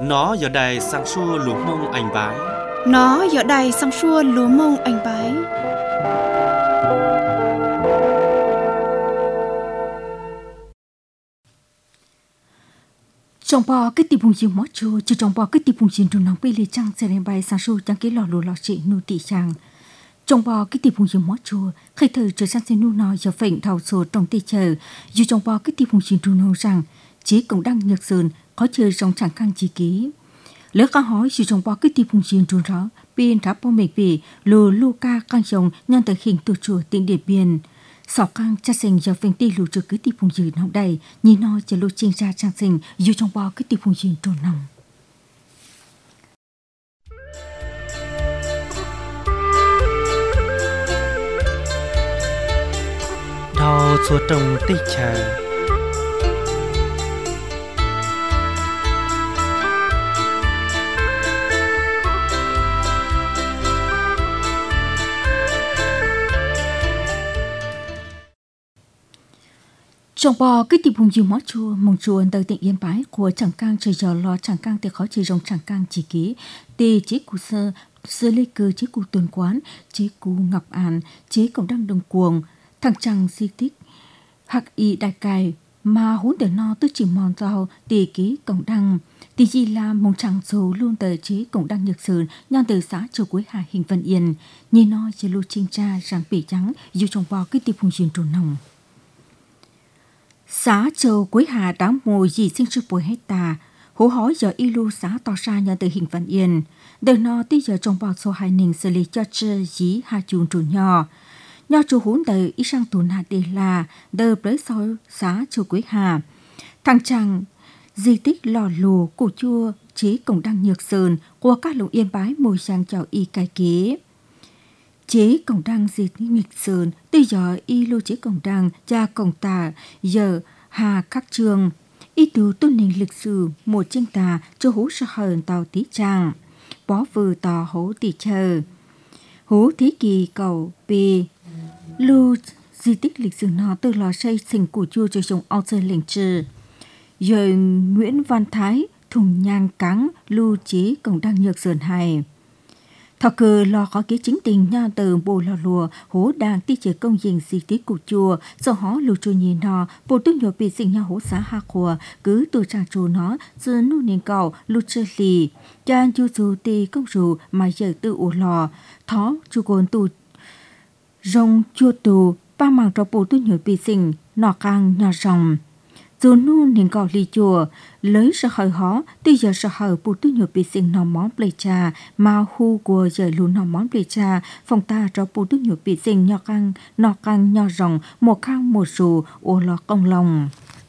Nó giờ đây sang xua lúa mông anh bái. Nó giờ đây sang xua lúa mông anh bái. Trong bò cái tiệm bùng giềng mót chua, chỉ trong bò cái tiệm bùng giềng trùng nóng bê lê trăng xe lên bay sang xua chẳng cái lò lúa lò chị nu tị chàng. Trong bò cái tiệm bùng giềng mót chua, khi thời trở sang xe nu nò giờ phệnh thảo số trong tị chờ, dù trong bò cái tiệm bùng giềng trùng nóng rằng chỉ cũng đang nhược sơn có chơi trong chẳng căng chi ký. Lỡ cá hỏi dù trong bò cái tiệm bùng giềng trùng rõ, bên tháp bò mệt bì lù lu ca căng dòng nhân tới hình tổ chùa tỉnh Điện Biên. Sọ căng cha sinh giờ phèn ti lù trước cái tiệp phùng dư nóng đầy, nhìn nó chờ lù chiên ra trang sinh dù trong bò cái tiệp phùng dư trồn nòng. Đào chùa trồng tây trà. Trong bò cái tiệp hùng dư mót chua mong chua tới tỉnh Yên Bái của chẳng cang trời giờ lo chẳng cang thì khó chơi rong chẳng cang chỉ ký tê chế cụ sơ lê cơ chế cụ tuần quán chế cụ ngọc an chế cộng đăng đồng cuồng thằng chẳng di tích hạc y đại cài mà hốn để no tôi chỉ mòn rau tê ký cộng đăng tê gì là mong chẳng số luôn tới chế cộng đăng nhược sơn nhan từ xã châu cuối hà hình Vân Yên nhìn nó chế lưu chinh tra ràng bể trắng dù trong bò cái tiệp hùng dư trồn nòng. Xã châu Quế Hà đám mùi dì sinh sư bồi hecta, hố hói giờ ilu xã tỏ ra nhận từ hình Vân Yên. Đời nó tí giờ trong bọc số hai nình xử lý cho chơ dí hà chuồng trù nhỏ. Nhỏ chú hốn đời ý sang tùn hạt đề là đời bởi sau xã châu Quế Hà. Thằng chàng di tích lò lù củ chua chế cổng đăng nhược sơn của các lũng Yên Bái mùi sang chào y cài kế. Chế cổng đăng di tích nghịch sơn, từ giờ y lô chế cổng đăng, cha cổng tà, giờ hà các trường. Y từ tôn nền lịch sử, một chân tà, cho hú sợ hờn tàu tí trang. Bó vừ tò hố tỷ chờ. Hú thế kì cầu bì. Lưu di tích lịch sử nó từ lò xây sinh củ chua cho dùng ao sơn lệnh trừ. Giờ Nguyễn Văn Thái, thùng nhang cắn, lưu chế cổng đăng nhược sơn hài. Thọ cờ lo khó kế chính tình nha từ bồ lò lùa hố đang tí chế công dình di tích cụ chùa do hó lưu chùa nhìn nó bồ tương nhỏ bị sinh nha hố xã hạ khùa cứ từ trang chùa nó dư nụ nền cầu lưu chơ lì chan chu dù tì công rù mà giờ tự ổ lò thó chu cồn tù rong chua tù ba màng trò bồ tương nhỏ bị sinh nọ càng nhỏ rồng dù nụ nền cầu lì chùa lấy sợ hơi hó tuy giờ sợ hơi bù tư nhiều bị sinh nọ món plei trà mà hu của giờ luôn nọ món plei trà phòng ta cho bù tư nhiều bị sinh nọ căng nhỏ rồng một khang một rù ô lò công lòng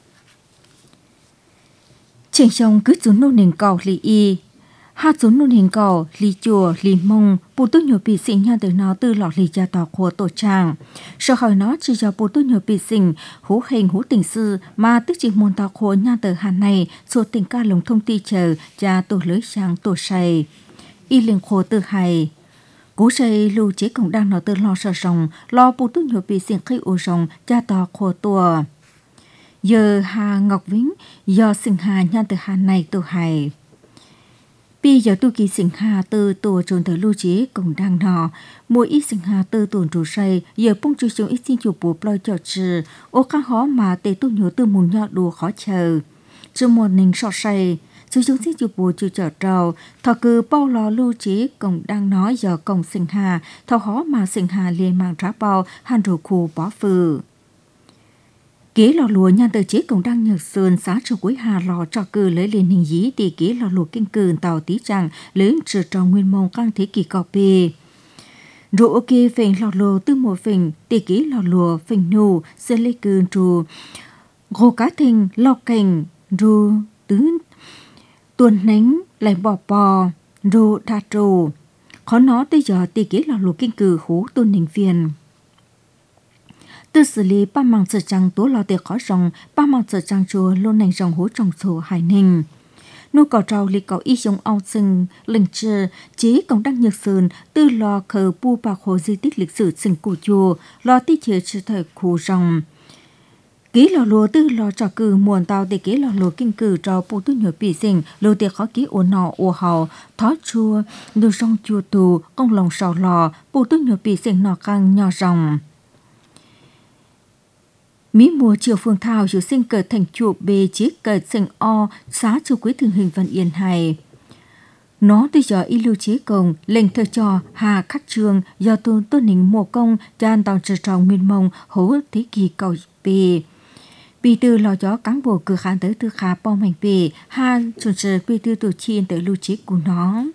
trên sông cứ dù nụ nền cầu lì y hát xuống nôn hình cầu, lì chùa, lì mông, bù tư nhiều bị sinh nha từ nó từ lọ lì gia tỏ của tổ tràng. Sợ hỏi nó chỉ cho bù tư nhiều bị sinh, hú hình hú tình sư mà tức chỉ môn tỏ của nha từ hàn này, số tình ca lồng thông ti chờ, cha tổ lưới sang tổ sầy. Y liền khổ từ hài. Cú sầy lưu chế cổng đang nó từ lò sợ rồng, lo bù tư nhiều bị sinh khi ổ rồng, cha tỏ của tổ. Giờ Hà Ngọc Vĩnh, do sinh hà nha từ hàn này tổ hài. Bây giờ tu kỳ sinh hà từ tổ trồn tới lưu chế cổng đang nọ, mỗi ít sinh hà từ tổn trụ say, giờ bông chú chung ít xin chủ bố ploi cho trừ, ô khá khó mà tê tu nhớ từ mùng nhọ đùa khó chờ. Chứ một nình sọ say, chú chung xin chủ bố chú trở trầu, thọ cứ bao lò lưu chế cổng đang nói giờ cổng sinh hà, thọ khó mà sinh hà liền mang trá bao, hàn rủ khu bó phừ. Kế lò lùa nhan tờ chế cổng đăng nhược sơn xã châu Quế Hà lò trò cử lấy lên hình dí thì kế lò lùa kinh cừn tàu tí chẳng lớn trừ trò nguyên mông căng thế kỷ cọ bề. Rồi ok phình lò lùa tư một phình thì kế lò lùa phình nụ sơn lê cừn trù gồ cá thình lò cảnh ru tứ tuần nánh lại bỏ bò ru đa trù. Khó nó tới giờ thì kế lò lùa kinh cử hú tôn nình phiền. Từ xử lý ba mảng sở trăng tố lò tê khó rồng, ba mảng sở trăng chùa luôn nành rồng hố trồng sổ hải ninh. Nô cầu trao lý cầu y giống ao sừng, lệnh trừ, chế cổng đăng nhược sơn, từ lò khờ bu bạc hồ di tích lịch sử sừng cổ chùa, lò tí chế trừ thời khu rồng. ký lò lúa tư lò trò cử muộn tàu để ký lò lúa kinh cử cho phụ tư nhỏ bị sinh lúa tiệc khó ký ổn nọ ổ hậu thó chua đồ rong chua tù công lòng sầu lò phụ tư nhỏ bị sinh nọ căng nhỏ rồng Mỹ mùa chiều phương thảo dù sinh cờ thành chuột bề chí cờ sinh o xá chu quý thường hình văn yên hài. Nó từ giờ y lưu chế công lệnh thơ cho hà khắc trường do tôn tôn nính mùa công chan tàu trở trọng nguyên mông hố thế kỷ cầu bề. Bì tư lò gió cán bộ cửa khán tới tư khá bom hành bề hà chuẩn sở bì tư tổ chiên tới lưu chế của nó.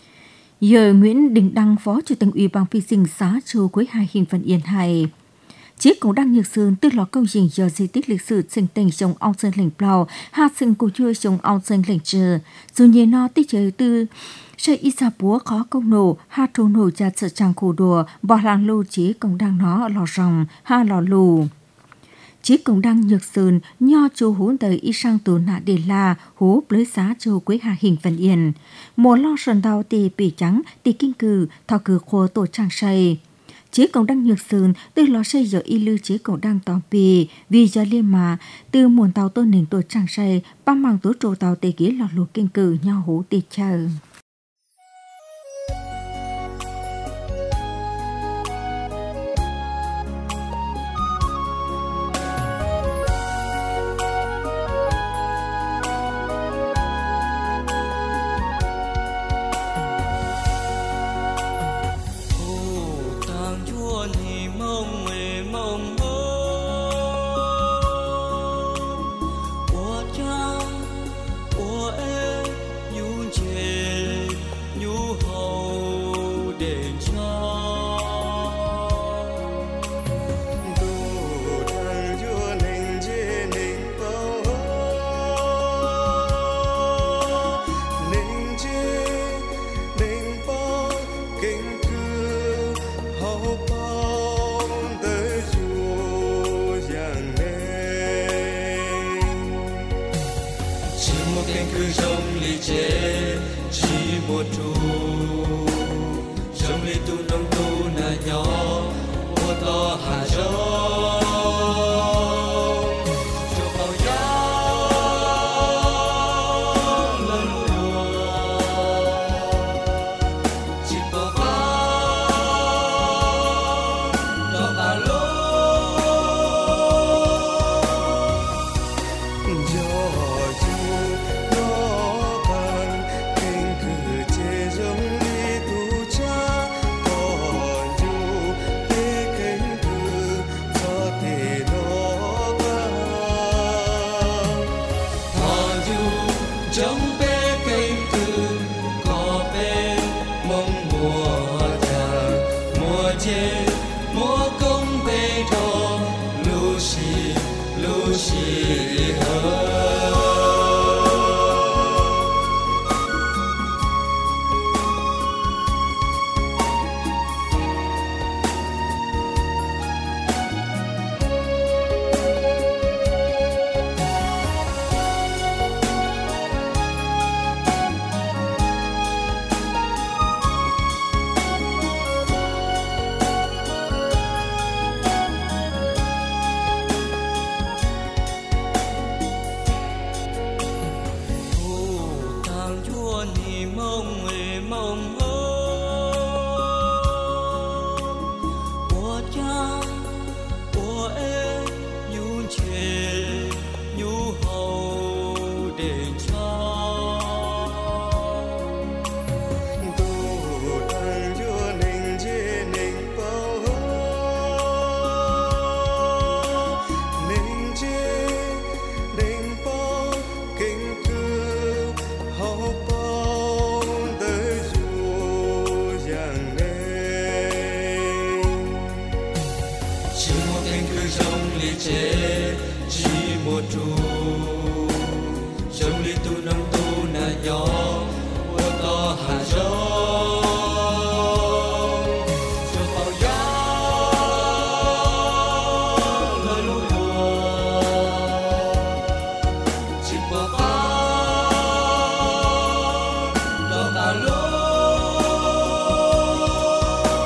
Giờ Nguyễn Đình Đăng phó chủ tịch ủy ban phi sinh xá chu quý hai hình văn yên hài. Chiếc cũng đang nhược sơn từ lò công trình do di tích lịch sử sinh tình trong ông sơn lĩnh bào, hạ sinh cổ chua trong ông sơn lĩnh trừ. Dù nhớ nó tích chơi từ xây ít xa búa khó công nổ, hạ trô nổ ra sợ trang khổ đùa, bỏ làng lưu chí cũng đang nó lò rồng, hạ lò lù. Chiếc cũng đang nhược sơn nho chú hú tới y sang tù nạ đề la, hú blới xá chú quế hạ hình văn yên. Mùa lo sơn đau tì bì trắng, tì kinh cử, thọ cử khô tổ trang xây. Chế cộng đăng nhược sơn từ lò xây giờ y lưu chế cộng đăng tàu bì vì giờ liên mà từ muôn tàu tôn nền tổ trang xây ba mang tổ trô tàu tê ghế lò lụa kinh cử nhau hú tê chờ.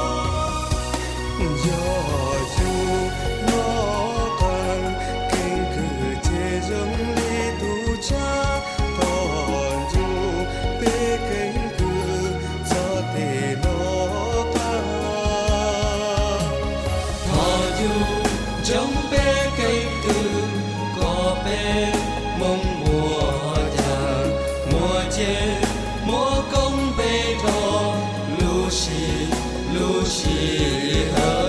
Hãy subscribe dù trong bê cây từ có bê mong mùa già mùa chê mùa công bê trò lu xì hơ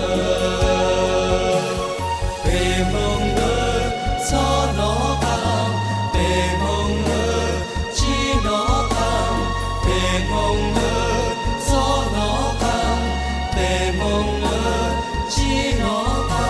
bê mong ơ cho nó cao bê mong ơ chi nó cao bê mong ơ cho nó cao bê mong ơ chi nó cao.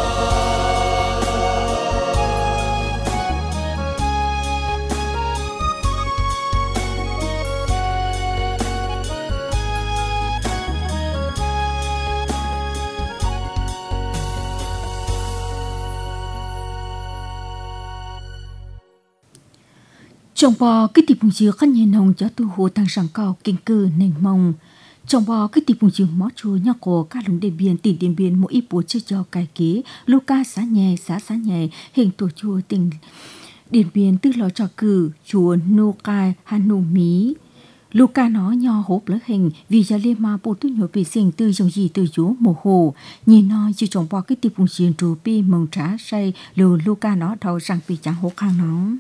Trong bò cái tiệp bùng dừa khăn nhìn hồng cho tu hồ tăng sang cao kinh cư nền mông. Trong bò cái tiệp bùng dừa mó chua nhắc cổ các lồng điện biên tỉnh điện biên mỗi ít bố chơi cho cài kế Luca xã nhẹ hình tổ chùa tỉnh điện biên tư lò trò cử chùa nô cai hanu mí. Luca nó nho hộp lớp hình vì gia liên ma bộ tu nhổ bị sinh từ dòng gì từ chú mồ hồ nhìn nó như trong bò cái tiệp bùng dừa trù pi mông trá say lù Luca nó đầu sang bị chẳng hố khang nó.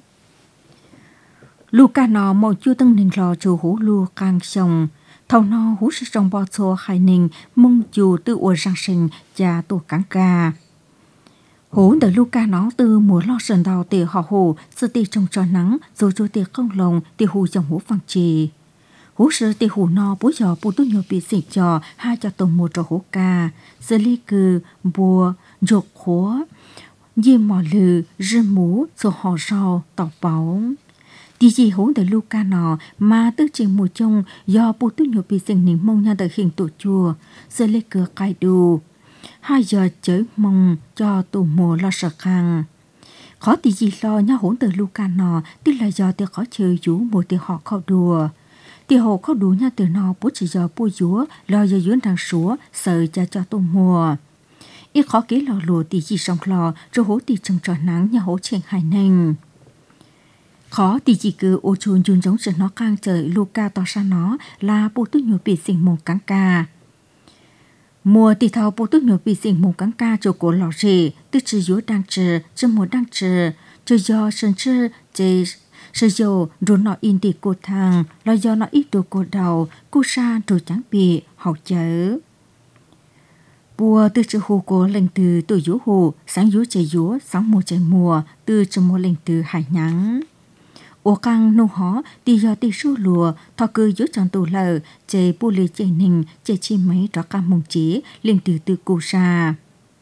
Luca nó màu chua tăng nền lò chùa hú lu càng sông thầu nó hú sự trong bò xô khai nền mông chùa từ ua răng sinh cha tổ cắn ca hú đợi Luca nó từ mùa lo sần đào tỉ họ hồ sự tỉ trong trò nắng rồi cho tỉ không lồng tỉ hú dòng hú phăng trì hú sự tỉ hú nó bố giò bố tu nhô bị xịt trò hai cho tổng một trò hú ca sự ly cư bùa rột khóa diêm mò lừ rư mũ rồi họ rau tọc bảo tí gì hỗn đời Luca nọ mà tư trình mùa trông do bố tu nhổ bị sinh nín mông nha đời hình tổ chùa giờ lấy cửa cài đù 2 giờ chới mông cho tù mùa lo sợ khang khó tí gì lo nha hỗn đời Luca nọ tức là do tiêu khó chơi dú mùa tiêu họ khâu đùa tiêu họ khâu đùa nha từ nọ bố chỉ do bố dúa lo giờ dúa đang súa sợ cho tù mùa ít khó kế lò lùa tí gì xong lò rồi hố tí trong trò nắng nha hố trên hai nành khó thì chỉ cứ ô chôn chôn giống sự nó căng trời Luca tỏ ra nó là bộ tu nhổ bị sinh mông cắn ca mùa thì thao bộ tu nhổ bị sinh mông cắn ca cho cổ lò rì tư trừ dúa đang trừ chứ mùa đang trừ do sơn trừ chế sử dụng rồi nó in thì cô thằng lo do nó ít đồ cô đầu cô sa rồi chẳng bị học chớ bùa từ chữ hồ cổ lên từ tuổi dúa hồ sáng dúa chạy dúa sáng mùa chạy mùa từ chữ mùa lên từ hải nhắng ô căng nô hó tì do tì su lùa thọ cư giữa tròn tù lờ chế bù lì chế nình chế chi mấy rõ ca mông chế lên từ cô sa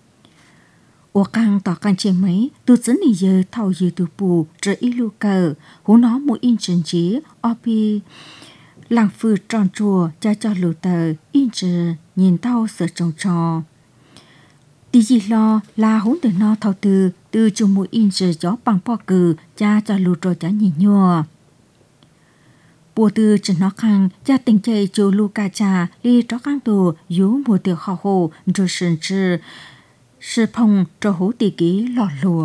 ô căng tỏ can chế mấy từ dẫn nì giờ thầu dư từ bù trở ý lưu cờ hú nó một in trần chế opi làng phư tròn chùa cho lù tờ in trừ nhìn tao sợ trồng trò tí gì lo là hú từ nó thầu từ chung mũi in giờ gió bằng po cừ cha cho lù rồi cha nhìn nhua bùa từ chân nó khang cha tình chơi chú Luca cha đi cho khang tù dú mùa tiểu họ hồ rồi sườn trừ sư phong cho hú tì ký lò lùa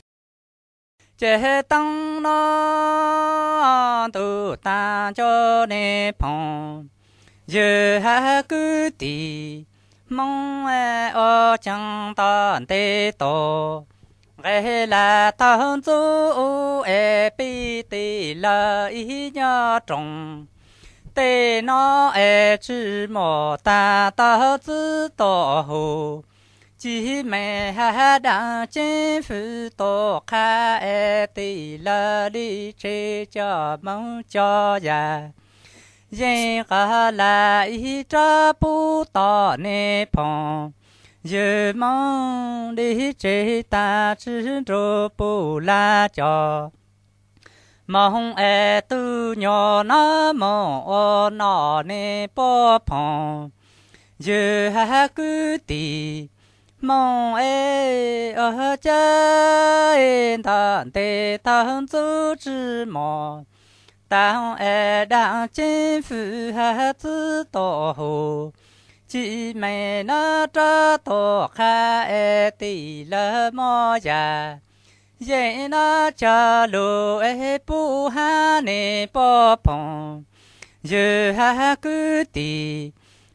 chế tăng nó tu ta cho nè phong giờ ha cứ tì mong ở chẳng tận tê tổ cái là tao chú bị tê là ý nhớ trong tê nó chỉ một ta tao chỉ tổ hồ chỉ mẹ ha đang trên phủ tổ khai tê là đi chơi cho mong cho già dân cả là ý cha bố tỏ nè phong giờ mong đi chơi ta chỉ rồi bố la cho mong tu nhỏ nó mong nó nè bố phong giờ ha cứ tì mong ở chơi thằng tê thằng chú chỉ mong当当政府还知道后，只没那这多开的了么呀？人那家路不喊你不碰，有还个的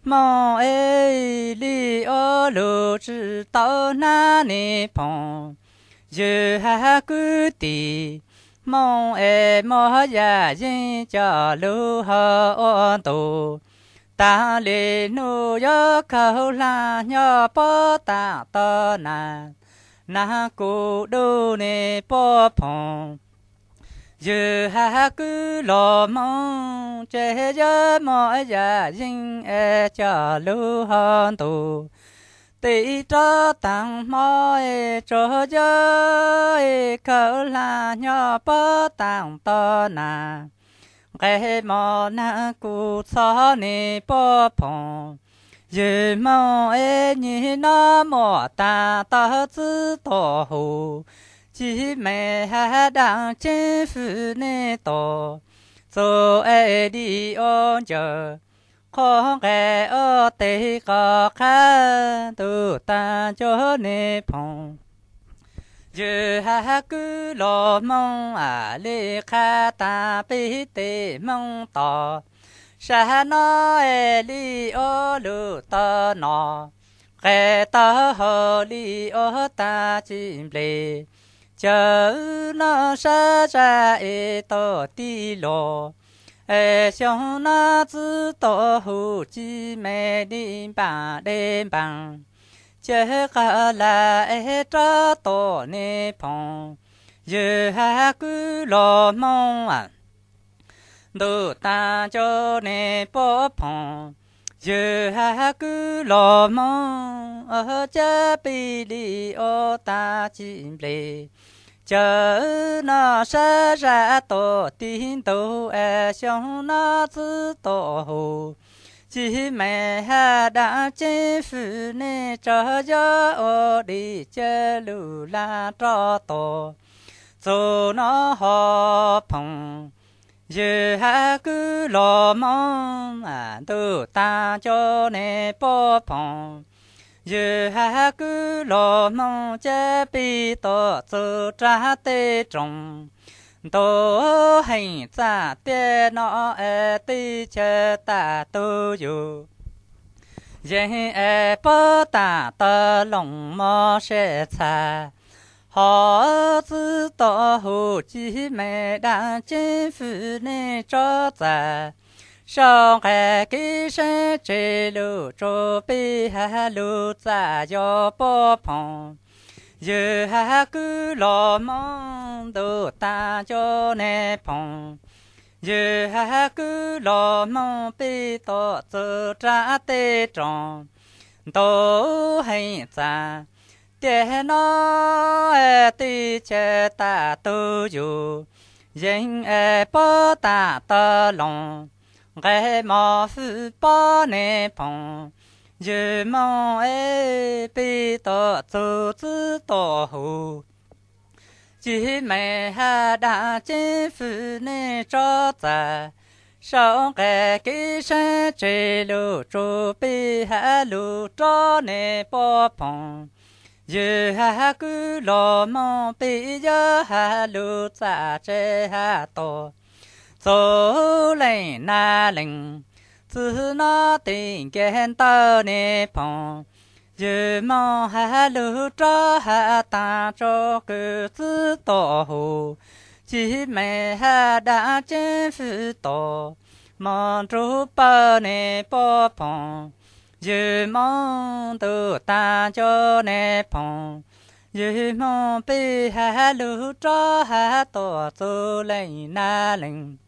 梦哎里哦路知道那里碰，就还古地。梦哎莫呀人家路好多，大里路要靠拉要包大到难，那古路呢包碰。就还古老梦，这呀莫呀人哎家路好多。对着当毛诶，着着诶，口拉鸟不当到那，该毛那古草呢不碰，有梦诶你那么大到知道后，姐妹还当政府呢多，做爱的安着。khó nghe ở đây có khá tu ta cho nên phong giờ ha cứ lo mong à lê khá ta biết tê mong tỏ sa nó e li ô lu ta nó khe ta hồ li ô ta chim lê chờ nó sa ra e to ti lo想那知道后姊妹的把的帮，这个来找到你碰，有还个老梦啊，都当着你不碰，有还个老梦，这比里大金嘞。chờ nó sẽ ra tổ tin tổ xong nó tự tổ hồ chỉ mẹ ha đã chế phụ nè cho gió đi chơi lù la cho tổ dù nó họ phong giờ ha cứ lo mong tu ta cho nè bó phong giờ ha cứ lo mong chế bi tổ tự trả tê trồng tổ hành trả tê nó tê chế ta tu dù giờ bó ta tơ lòng mò sẽ xa họ tự tổ hồ chí mẹ đã chế phụ nè cho ra song cái sinh chế lũ cho bi ha lũ za cho bó phong giờ ha cứ lo mong đồ ta cho nè phong giờ ha cứ lo mong bi to tự trả tê tròn tổ hay za để nó tê chế ta tu dù dân bó ta ta lòng cái mò phụ bó nè phong giờ mong bị tổ tự tự tổ hồ chỉ mẹ ha đã chế phụ nè cho ta sau cái sinh chế lũ cho bị ha lũ cho nè bó phong giờ ha cứ lo mong bị giờ ha lũ ta chế ha tổ số lên na lên từ nó tình kiến tơ nè phong giờ mong ha lũ cho ha ta cho cứ tự tổ hồ chỉ mẹ ha đã chế phụ tổ mong chú bơ nè bó phong giờ mong tu ta cho nè phong giờ mong bị ha lũ cho ha tổ số lên na lên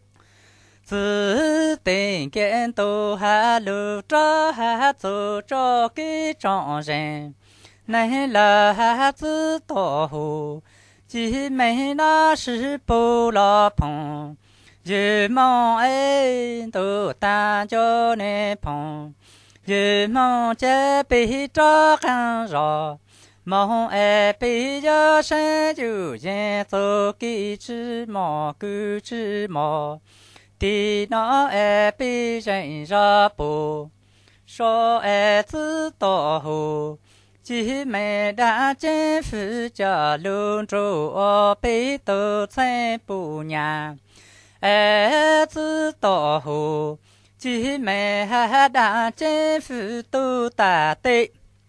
tự tình kiến tu ha lũ cho ha tu cho cái trọn rèn này là ha tự tổ hồ chỉ mấy nó sư bù lo phong giờ mong tu ta cho nè phong giờ mong chế bị cho khăn rõ mong bị cho sinh chủ nhân tu kỹ chữ mò cứ chữ mò thì nó bị rèn ra bù số tự tổ hồ chỉ mẹ đã chế phụ cho luôn trụ bị tự xây bù nhà tự tổ hồ chỉ mẹ đã chế phụ tu ta tê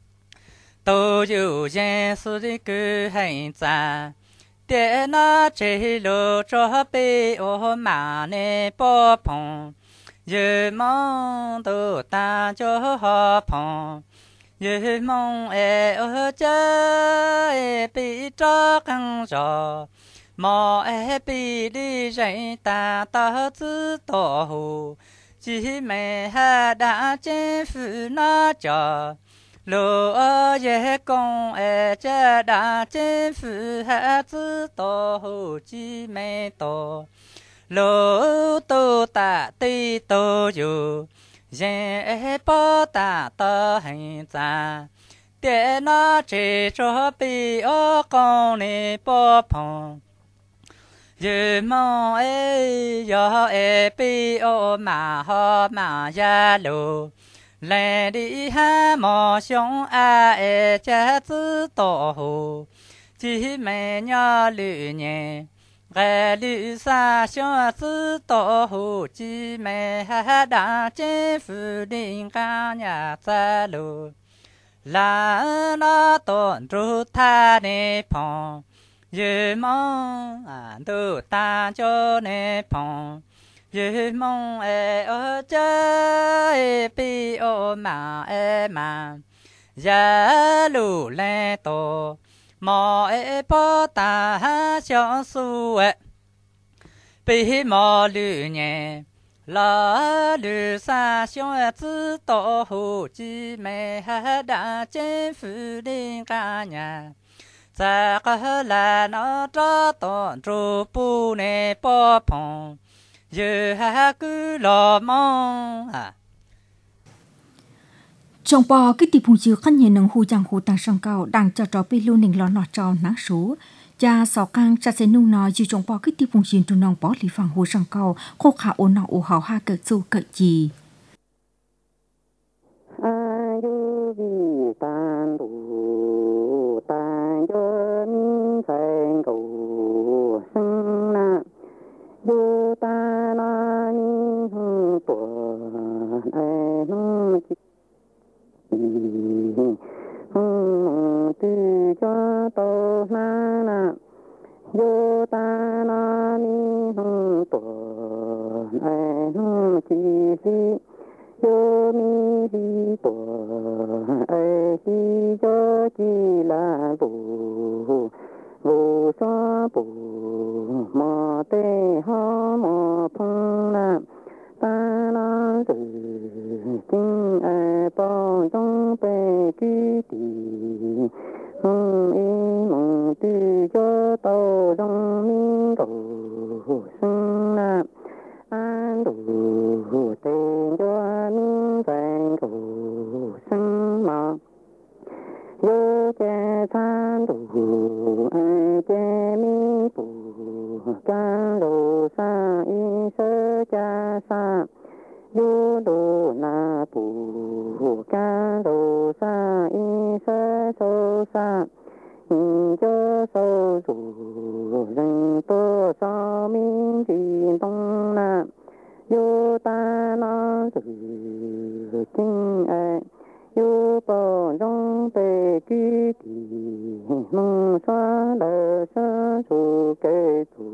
tu yêu dân sự đi cứ hành giả để nó chế lộ cho bê ô mà nè bó phong yêu mong tu ta cho họ phong yêu mong ở chơi bị cho căng gió mò bị đi dạy ta ta tự tổ hồ chỉ mẹ đã chế phụ nó cho lô ye công cha đã chế phụ tự tổ hồ chỉ mẹ tổ lô tô ta ti tô dù ye bó ta ta hành giả để nó chế cho bị ô con nè bó phong yêu mong yo bi ô mà ho mà ya lu lại đi ha mò xong cha tự tổ hồ chỉ mẹ nhỏ lự nhẹ gai lự xa xong tự tổ hồ chỉ mẹ đã chế phụ đình ca nhà ta lu là nó tổn tru tha nè phong yêu mong tu ta cho nè phong yêu mong ở chơi bi ô mà mà giá lù lê tổ mò bó ta cho su bi mò lù nhẹ la lù sa xong tự tổ hồ chi mẹ đã chế phụ đình ca nhà za ka la nó cho tòn tru pu nè bó phong yêu cứ lo mong trong bò cái tiệp hùng chiếu khăn nhìn nâng hu giang hu tăng sông cao đang cho trò bị lưu nình lo nọ trò nắng số cha sọ cang cha sẽ nung nọ dù trong bò cái tiệp hùng chiếu tu nong bó lì phẳng hu sông cao khô khả ôn nọ ủ hào ha cỡ su cỡ gì ayu vi tan du tan yo min sang cầu sang na yo ta na ni hu po ai nu chi tu cho to na na yo ta na ni hu po ai nu chi si yo mi hi po ai hi cho chi la bu vô sa bu ma te ha ma phong na ta na từ kinh ai bao trong bề ký tì hông y mong tư cho tao trong minh cầu sinh na an đủ tên cho minh vàng cầu sinh mà yo cha than đủ ai cha mi bù ca lô sa y sơ cha sa yo đô na bù ca lô sa y sơ sô sa cho sâu dù rừng tô so minh chỉ đông na yo ta na từ kinh ai yo bỏ trong bề ký kỳ nông xóa đờ sơ su kê thủ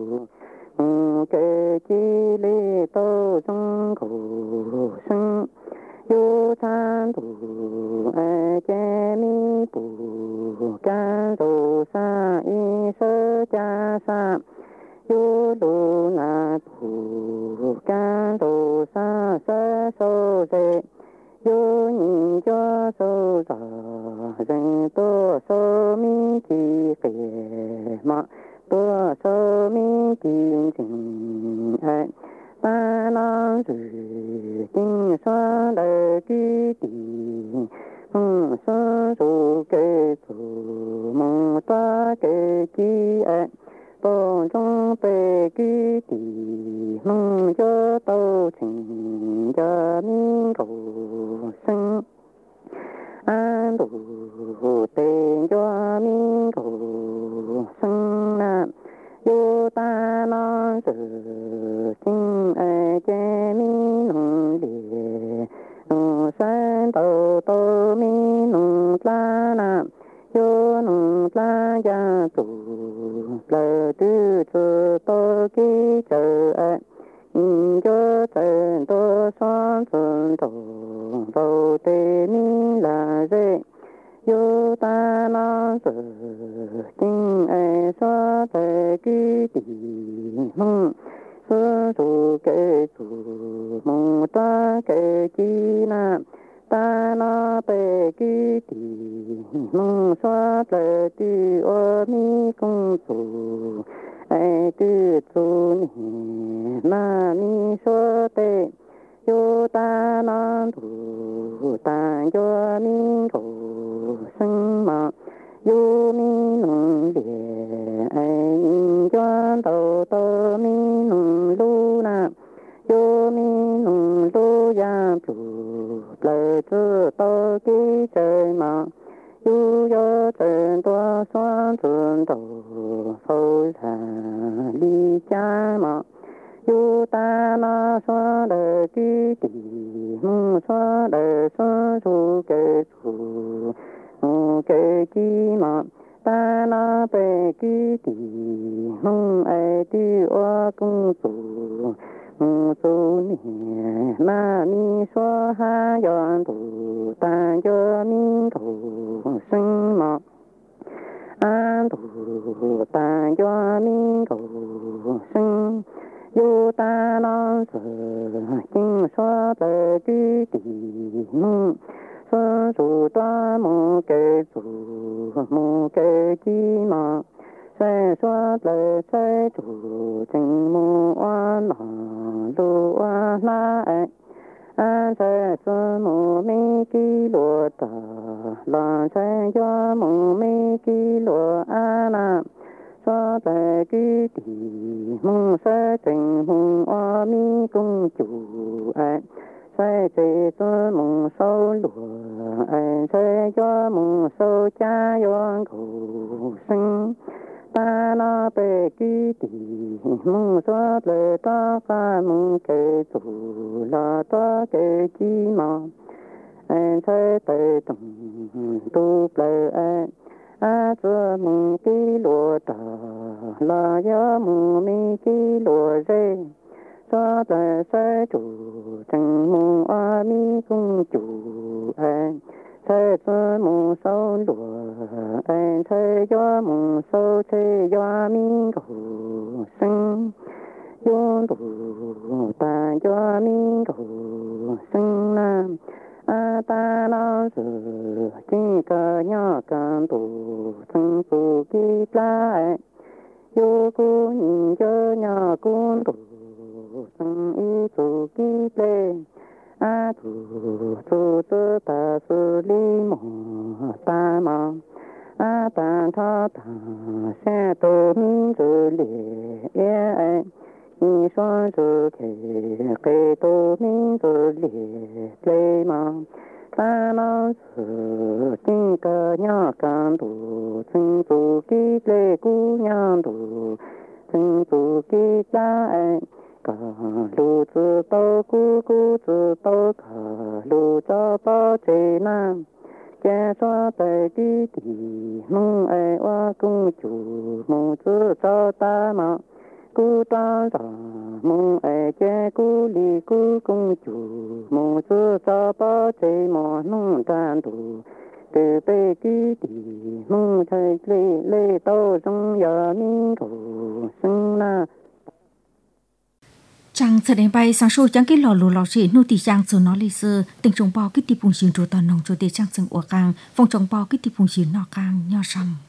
kê chi lê tô trong khổ sinh yo than thủ ai che mi bù ca đồ sa y sơ cha sa yo đồ na bù ca đồ sa sơ sô dê yo nhìn cho sô giả dành tô sô mi chi kể mà tô sô mi chi trình ai ta na rử kinh xoa đời ký tì sơ sô kê thủ mong toa kê chi ai bồ trong bề ký tì mong cho tao trình cho minh cầu sinh an đủ tên cho minh cầu sinh nam yo ta na sự sinh ai che minh hồng na yo nung la ya tu le tu zu to ki chơ ai cho chân to xoan chân to vô tê mi là dê yo ta na sơ kinh ai xoa tê ki tì mong sơ tu kê tu mong ta kê chi na ta na bê ki tì mong xoa tê tu ô mi công tu ai tu tu ni na ni so te yo ta na tu ta yo mi ko sinh ma yo mi nong de ai ni yo to to mi nong lu na yo mi nong lu ya tu le tu to ki chơi ma yu yo chân tua xoan chân đầu phâu thà đi cha mà yu ta na xoa đời ki tì mong xoa đời xoa su kê su kê chi mà ta na bê ki tì mong ai ti oa cung su su ni na ni xoa ha yon tu ta yo mi tu sinh ma an tu ta yo mi tu sinh yo ta na sơ kinh xoa bê ki tì mong sơ su toa mô kê chi ma sai xoa lệ sai chủ trình mô oan mà lu oan na ai an sai xuân mô mi ki lùa ta la sai cho mô mi ki lùa an na xoa lệ ki tì mong sai trình mô oa mi công chủ ai sai chế xuân mô sâu lùa ai sai cho mô sâu cha yon cầu sinh ta na bê ki tì mong xoa lệ ta pha mong kê tu la ta kê chi ma anh thấy tê tùng tu plê anh a chua mong ki lùa ta la ya mong mi ki lùa dê xoa lệ sai chủ chẳng mong a mi cung chủ anh thế cho mong sâu lúa anh thế cho mong sâu thế cho mi cầu sinh yon tu ta cho mi cầu sinh nam a ta na sư chỉ có nhỏ can tu sinh tu ki la yo cu nhìn cho nhỏ con tu sinh y tu ki lê a tu tu tu ta su li mo ta ma a ta tha ta se tu mi tu li ye ai ni so tu ke ke tu mi tu li le ma ta na su tin ka nya kan tu tin tu ki le ku nya tu tin tu ki ta ai cả lũ tự tao cú tự tao cả lũ cho bao chế nam kẻ xóa tay đi đi mong ai qua công chủ mong tự cho ta mà cú ta ra mong ai kẻ cú li cú công chủ mong tự cho bao chế mà nông đàn đủ từ bê đi đi mong thấy lê tao trong nhà mình cầu sinh na chẳng sẽ đến bay sáng số chẳng cái lò lù lò chỉ nô tì giang rồi nó lịch sử tình trồng bao cái tì phùng xuyên rồi tàn nồng rồi để trang sừng ủa càng phong trồng bao cái tì phùng xuyên nọ càng nhỏ sầm